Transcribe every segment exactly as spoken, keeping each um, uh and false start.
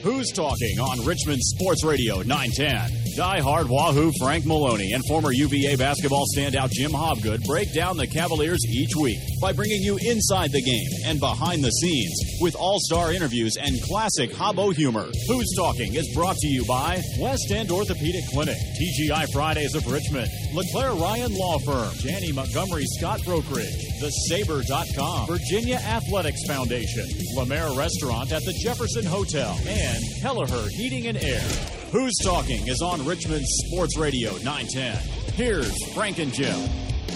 Who's Talking on Richmond Sports Radio nine ten. Die-hard Wahoo Frank Maloney and former U V A basketball standout Jim Hobgood break down the Cavaliers each week by bringing you inside the game and behind the scenes with all-star interviews and classic Hobbo humor. Who's Talking is brought to you by West End Orthopedic Clinic, T G I Fridays of Richmond, LeClaire Ryan Law Firm, Janney Montgomery Scott Brokerage, The Sabre dot com, Virginia Athletics Foundation, Lemaire Restaurant at the Jefferson Hotel, and Kelleher Heating and Air. Who's Talking is on Richmond Sports Radio nine ten. Here's Frank and Jim.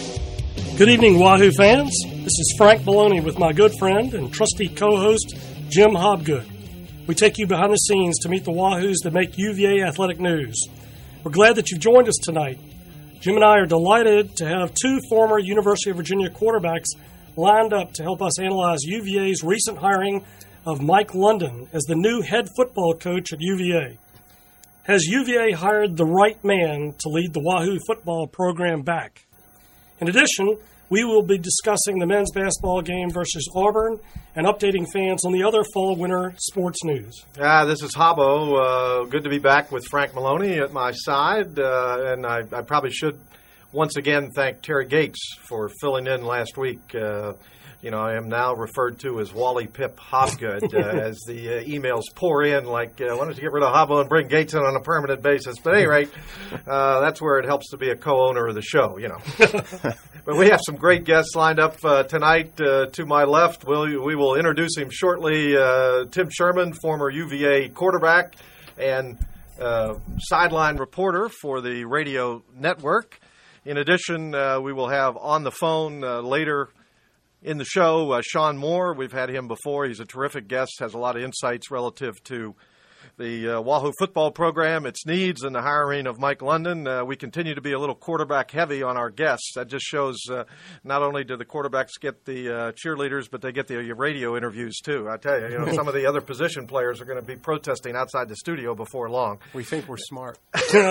Good evening, Wahoo fans. This is Frank Maloney with my good friend and trusty co-host, Jim Hobgood. We take you behind the scenes to meet the Wahoos that make U V A athletic news. We're glad that you've joined us tonight. Jim and I are delighted to have two former University of Virginia quarterbacks lined up to help us analyze U V A's recent hiring of Mike London as the new head football coach at U V A. Has U V A hired the right man to lead the Wahoo football program back? In addition, we will be discussing the men's basketball game versus Auburn and updating fans on the other fall-winter sports news. Uh, this is Hobbo. Uh, good to be back with Frank Maloney at my side. Uh, and I, I probably should once again thank Terry Gates for filling in last week. Uh, you know, I am now referred to as Wally Pip Hobgood uh, as the uh, emails pour in like, uh, why don't you get rid of Hobbo and bring Gates in on a permanent basis? But at any rate, uh, that's where it helps to be a co-owner of the show, you know. But we have some great guests lined up uh, tonight. Uh, to my left, we'll, we will introduce him shortly. Uh, Tim Sherman, former U V A quarterback and uh, sideline reporter for the radio network. In addition, uh, we will have on the phone uh, later in the show uh, Sean Moore. We've had him before. He's a terrific guest, has a lot of insights relative to the uh, Wahoo football program, its needs, and the hiring of Mike London. Uh, we continue to be a little quarterback heavy on our guests. That just shows uh, not only do the quarterbacks get the uh, cheerleaders, but they get the radio interviews too. I tell you, you know, some of the other position players are going to be protesting outside the studio before long. We think we're smart.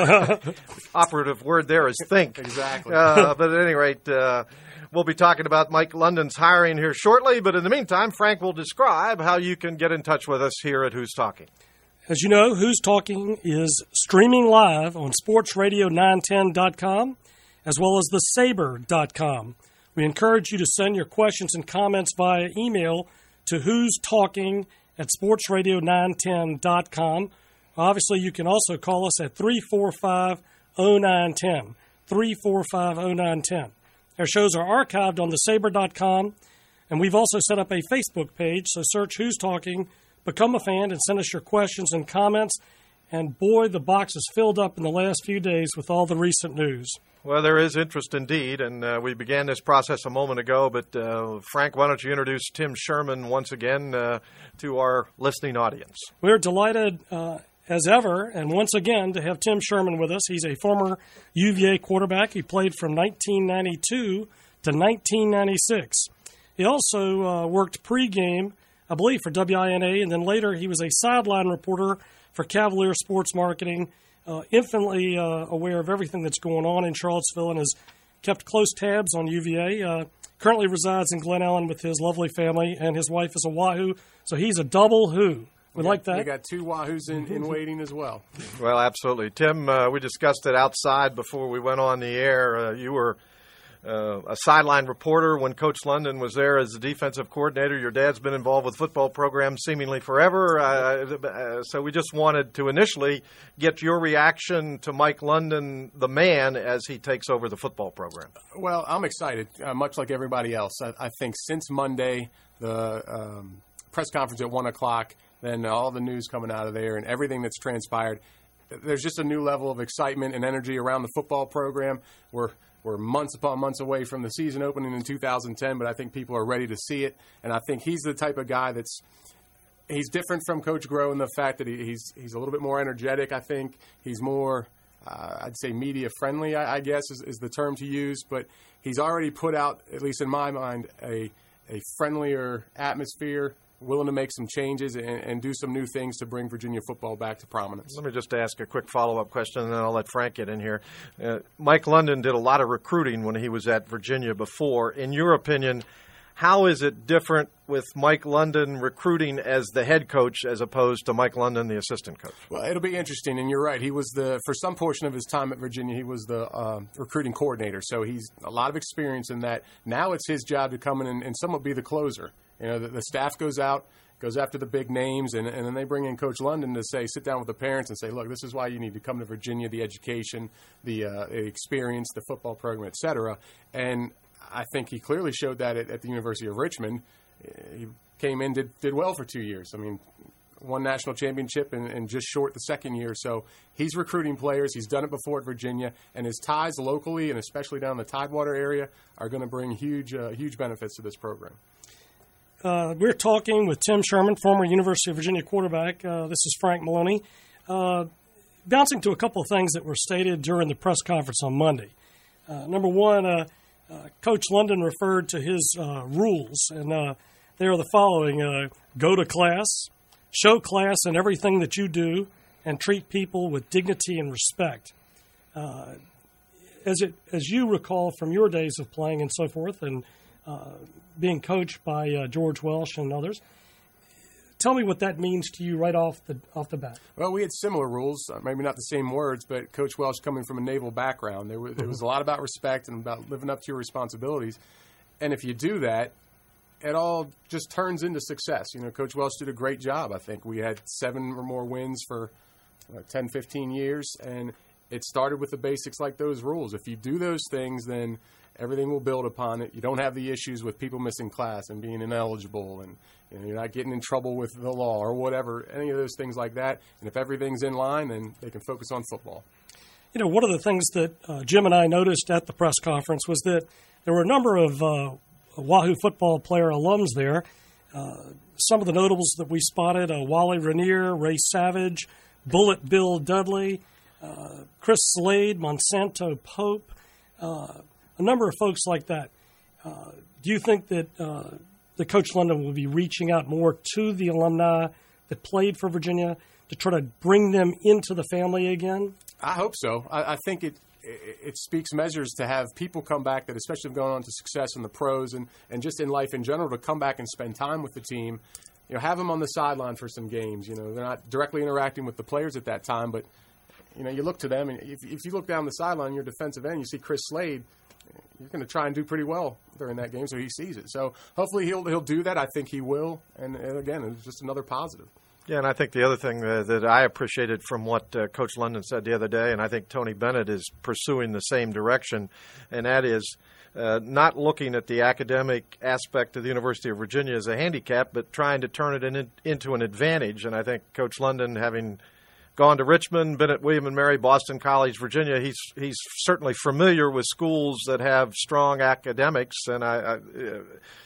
Operative word there is think. Exactly. Uh, but at any rate, uh, we'll be talking about Mike London's hiring here shortly. But in the meantime, Frank will describe how you can get in touch with us here at Who's Talking. As you know, Who's Talking is streaming live on sports radio nine ten dot com as well as the sabre dot com. We encourage you to send your questions and comments via email to who's talking at sports radio nine ten dot com. Obviously, you can also call us at three four five, oh nine one oh, three four five, oh nine one oh. Our shows are archived on the sabre dot com, and we've also set up a Facebook page, so search Who's Talking, become a fan, and send us your questions and comments. And boy, the box is filled up in the last few days with all the recent news. Well, there is interest indeed, and uh, we began this process a moment ago. But, uh, Frank, why don't you introduce Tim Sherman once again uh, to our listening audience? We're delighted, uh, as ever, and once again, to have Tim Sherman with us. He's a former U V A quarterback. He played from nineteen ninety-two to nineteen ninety-six. He also uh, worked pregame, I believe, for W I N A, and then later he was a sideline reporter for Cavalier Sports Marketing, uh, infinitely uh, aware of everything that's going on in Charlottesville and has kept close tabs on U V A. Uh, currently resides in Glen Ellen with his lovely family, and his wife is a Wahoo, so he's a double Who. We, we like got, that. We got two Wahoos in, in waiting as well. Well, absolutely. Tim, uh, we discussed it outside before we went on the air. Uh, you were Uh, a sideline reporter when Coach London was there as the defensive coordinator. Your dad's been involved with football programs seemingly forever. Uh, uh, so we just wanted to initially get your reaction to Mike London, the man, as he takes over the football program. Well, I'm excited, uh, much like everybody else. I, I think since Monday, the um, press conference at one o'clock, then all the news coming out of there and everything that's transpired, there's just a new level of excitement and energy around the football program. We're We're months upon months away from the season opening in two thousand ten, but I think people are ready to see it. And I think he's the type of guy that's he's different from Coach Groh in the fact that he, he's he's a little bit more energetic. I think he's more, uh, I'd say, media friendly, I, I guess is, is the term to use. But he's already put out, at least in my mind, a a friendlier atmosphere, willing to make some changes and, and do some new things to bring Virginia football back to prominence. Let me just ask a quick follow-up question, and then I'll let Frank get in here. Uh, Mike London did a lot of recruiting when he was at Virginia before. In your opinion, how is it different with Mike London recruiting as the head coach as opposed to Mike London, the assistant coach? Well, it'll be interesting, and you're right. He was the for some portion of his time at Virginia, he was the uh, recruiting coordinator, so he's a lot of experience in that. Now it's his job to come in and, and somewhat be the closer. You know, the, the staff goes out, goes after the big names, and, and then they bring in Coach London to say, sit down with the parents and say, look, this is why you need to come to Virginia, the education, the, uh, the experience, the football program, et cetera. And I think he clearly showed that at, at the University of Richmond. He came in, did did well for two years. I mean, won national championship and, and just short the second year. So he's recruiting players. He's done it before at Virginia, and his ties locally and especially down the Tidewater area are going to bring huge uh, huge benefits to this program. Uh, we're talking with Tim Sherman, former University of Virginia quarterback. Uh, this is Frank Maloney. Uh, bouncing to a couple of things that were stated during the press conference on Monday. Uh, number one, uh, uh, Coach London referred to his uh, rules, and uh, they are the following. Uh, go to class, show class in everything that you do, and treat people with dignity and respect. Uh, as it as you recall from your days of playing and so forth, and uh, being coached by uh, George Welsh and others, tell me what that means to you right off the off the bat. Well, we had similar rules, maybe not the same words, but Coach Welsh coming from a naval background, there was, there was a lot about respect and about living up to your responsibilities. And if you do that, it all just turns into success. You know, Coach Welsh did a great job. I think we had seven or more wins for uh, ten, fifteen years, and it started with the basics like those rules. If you do those things, then everything will build upon it. You don't have the issues with people missing class and being ineligible, and you know, you're not getting in trouble with the law or whatever, any of those things like that. And if everything's in line, then they can focus on football. You know, one of the things that uh, Jim and I noticed at the press conference was that there were a number of uh, Wahoo football player alums there. Uh, some of the notables that we spotted, uh, Wally Rainier, Ray Savage, Bullet Bill Dudley, uh, Chris Slade, Monsanto Pope, uh, a number of folks like that. Uh, do you think that uh, the Coach London will be reaching out more to the alumni that played for Virginia to try to bring them into the family again? I hope so. I, I think it, it it speaks measures to have people come back that especially have gone on to success in the pros and, and just in life in general to come back and spend time with the team. You know, have them on the sideline for some games. You know, they're not directly interacting with the players at that time, but you know, you look to them, and if, if you look down the sideline, your defensive end, you see Chris Slade, you're going to try and do pretty well during that game, so he sees it. So hopefully he'll he'll do that. I think he will, and, and again, it's just another positive. Yeah, and I think the other thing uh, that I appreciated from what uh, Coach London said the other day, and I think Tony Bennett is pursuing the same direction, and that is uh, not looking at the academic aspect of the University of Virginia as a handicap, but trying to turn it in, into an advantage. And I think Coach London, having gone to Richmond, been at William and Mary, Boston College, Virginia, he's he's certainly familiar with schools that have strong academics, and I. I uh,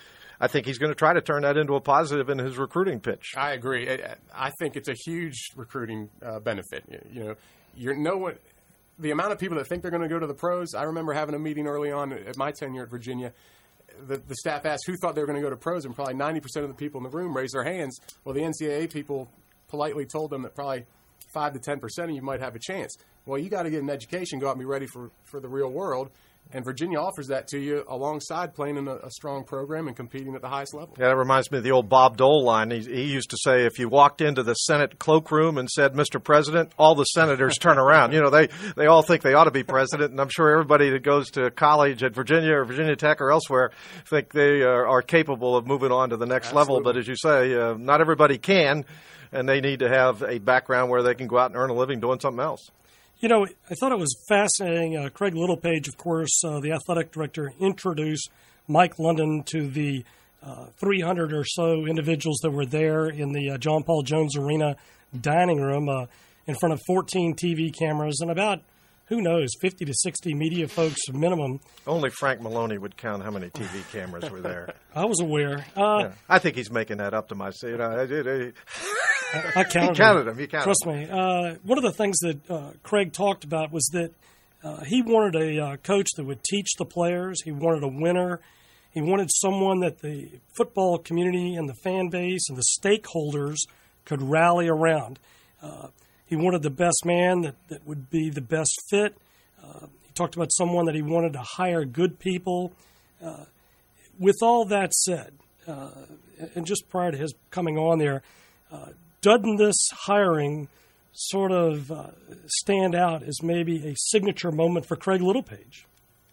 I think he's going to try to turn that into a positive in his recruiting pitch. I agree. I think it's a huge recruiting uh, benefit. You know, you're no one. The amount of people that think they're going to go to the pros. I remember having a meeting early on at my tenure at Virginia. The, the staff asked who thought they were going to go to pros, and probably ninety percent of the people in the room raised their hands. Well, the N C double A people politely told them that probably five to ten percent of you might have a chance. Well, you got to get an education, go out and be ready for, for the real world. And Virginia offers that to you alongside playing in a, a strong program and competing at the highest level. Yeah, that reminds me of the old Bob Dole line. He, he used to say, if you walked into the Senate cloakroom and said, Mister President, all the senators turn around. You know, they, they all think they ought to be president, and I'm sure everybody that goes to college at Virginia or Virginia Tech or elsewhere think they are, are capable of moving on to the next Absolutely. level. But as you say, uh, not everybody can, and they need to have a background where they can go out and earn a living doing something else. You know, I thought it was fascinating. Uh, Craig Littlepage, of course, uh, the athletic director, introduced Mike London to the uh, three hundred or so individuals that were there in the uh, John Paul Jones Arena dining room uh, in front of fourteen T V cameras and about, who knows, fifty to sixty media folks minimum. Only Frank Maloney would count how many T V cameras were there. I was aware. Uh, yeah. I think he's making that up to myself. You know, I, I, I counted, he counted them. them. He counted Trust them. me. Uh, one of the things that uh, Craig talked about was that uh, he wanted a uh, coach that would teach the players. He wanted a winner. He wanted someone that the football community and the fan base and the stakeholders could rally around. Uh, he wanted the best man that, that would be the best fit. Uh, he talked about someone that he wanted to hire good people. Uh, with all that said, uh, and just prior to his coming on there, uh, doesn't this hiring sort of uh, stand out as maybe a signature moment for Craig Littlepage?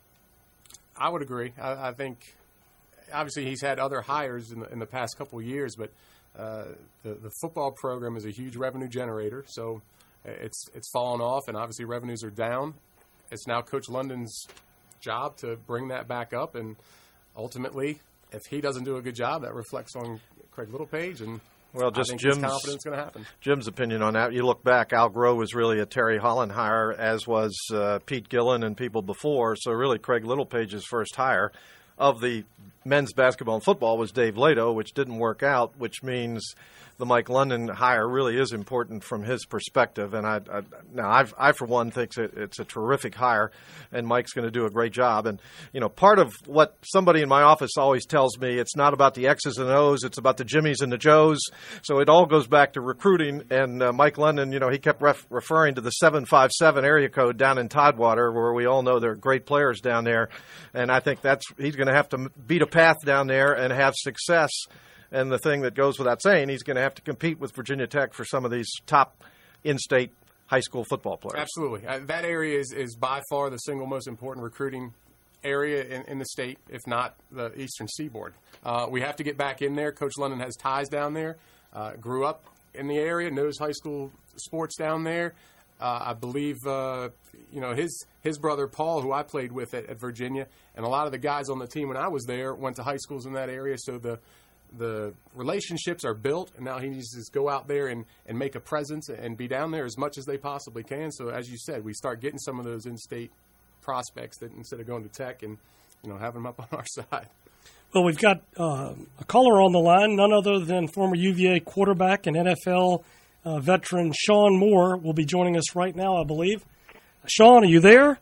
I would agree. I, I think obviously he's had other hires in the, in the past couple of years, but uh, the, the football program is a huge revenue generator, so it's it's fallen off, and obviously revenues are down. It's now Coach London's job to bring that back up, and ultimately, if he doesn't do a good job, that reflects on Craig Littlepage, and well, just I think Jim's his confidence going to happen. Jim's opinion on that. You look back, Al Groh was really a Terry Holland hire, as was uh, Pete Gillen and people before. So really, Craig Littlepage's first hire of the men's basketball and football was Dave Lato, which didn't work out, which means the Mike London hire really is important from his perspective. And I, I now I've, I for one think it, it's a terrific hire, and Mike's going to do a great job. And you know, part of what somebody in my office always tells me, it's not about the X's and O's, it's about the Jimmies and the Joes. So it all goes back to recruiting. And uh, Mike London, you know, he kept ref- referring to the seven five seven area code down in Tidewater, where we all know there are great players down there. And I think that's he's going to have to beat a path down there and have success. And the thing that goes without saying, he's going to have to compete with Virginia Tech for some of these top in-state high school football players. Absolutely. Uh, that area is, is by far the single most important recruiting area in, in the state, if not the Eastern Seaboard. Uh, we have to get back in there. Coach London has ties down there, uh, grew up in the area, knows high school sports down there. Uh, I believe, uh, you know, his his brother Paul, who I played with at, at Virginia, and a lot of the guys on the team when I was there went to high schools in that area, so the the relationships are built, and now he needs to go out there and, and make a presence and be down there as much as they possibly can. So, as you said, we start getting some of those in-state prospects that instead of going to Tech and, you know, having them up on our side. Well, we've got uh, a caller on the line, none other than former U V A quarterback and N F L uh, veteran Sean Moore will be joining us right now, I believe. Sean, are you there?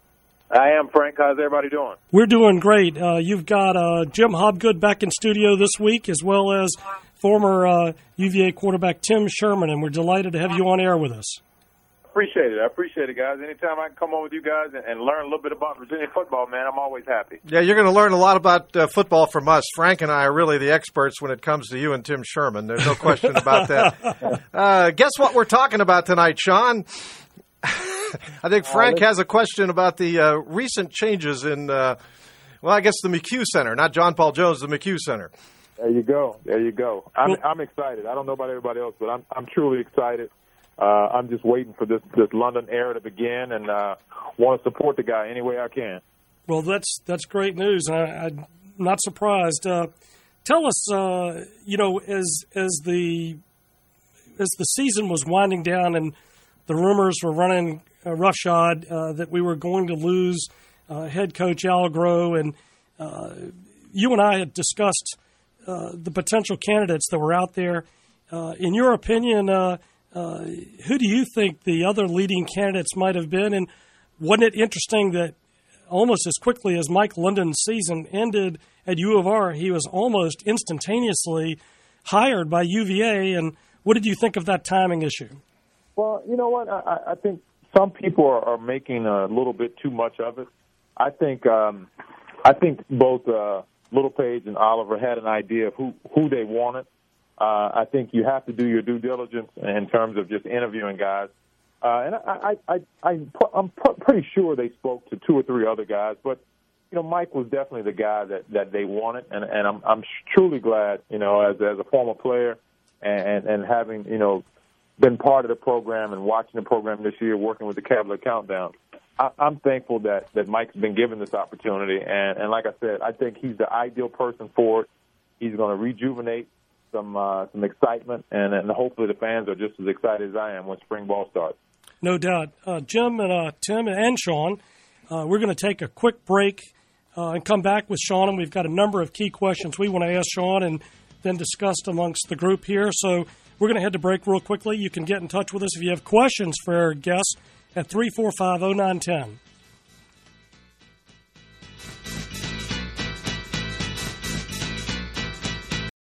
I am, Frank. How's everybody doing? We're doing great. Uh, you've got uh, Jim Hobgood back in studio this week, as well as former uh, U V A quarterback Tim Sherman, and we're delighted to have you on air with us. Appreciate it. I appreciate it, guys. Anytime I can come on with you guys and, and learn a little bit about Virginia football, man, I'm always happy. Yeah, you're going to learn a lot about uh, football from us. Frank and I are really the experts when it comes to you and Tim Sherman. There's no question about that. Uh, guess what we're talking about tonight, Sean? I think Frank has a question about the uh, recent changes in, uh, well, I guess the McHugh Center, not John Paul Jones, the McHugh Center. There you go. There you go. I'm, I'm excited. I don't know about everybody else, but I'm, I'm truly excited. Uh, I'm just waiting for this, this London era to begin, and uh, want to support the guy any way I can. Well, that's that's great news. I, I'm not surprised. Uh, tell us, uh, you know, as as the as the season was winding down and the rumors were running uh, roughshod uh, that we were going to lose uh, head coach Al Groh, and uh, you and I had discussed uh, the potential candidates that were out there. Uh, in your opinion, uh, uh, who do you think the other leading candidates might have been? And wasn't it interesting that almost as quickly as Mike London's season ended at U of R, he was almost instantaneously hired by U V A? And what did you think of that timing issue? Well, you know what? I, I think some people are, are making a little bit too much of it. I think um, I think both uh, Littlepage and Oliver had an idea of who, who they wanted. Uh, I think you have to do your due diligence in terms of just interviewing guys. Uh, and I, I, I, I, I'm pretty sure they spoke to two or three other guys. But, you know, Mike was definitely the guy that, that they wanted. And, and I'm, I'm truly glad, you know, as, as a former player and, and having, you know, been part of the program and watching the program this year, working with the Cavalier Countdown. I, I'm thankful that, that Mike's been given this opportunity. And, and like I said, I think he's the ideal person for it. He's going to rejuvenate some uh, some excitement, and, and hopefully the fans are just as excited as I am when spring ball starts. No doubt. Uh, Jim and uh, Tim and Sean, uh, we're going to take a quick break uh, and come back with Sean, and we've got a number of key questions we want to ask Sean and then discussed amongst the group here. So we're going to head to break real quickly. You can get in touch with us if you have questions for our guests at three four five, oh nine one oh.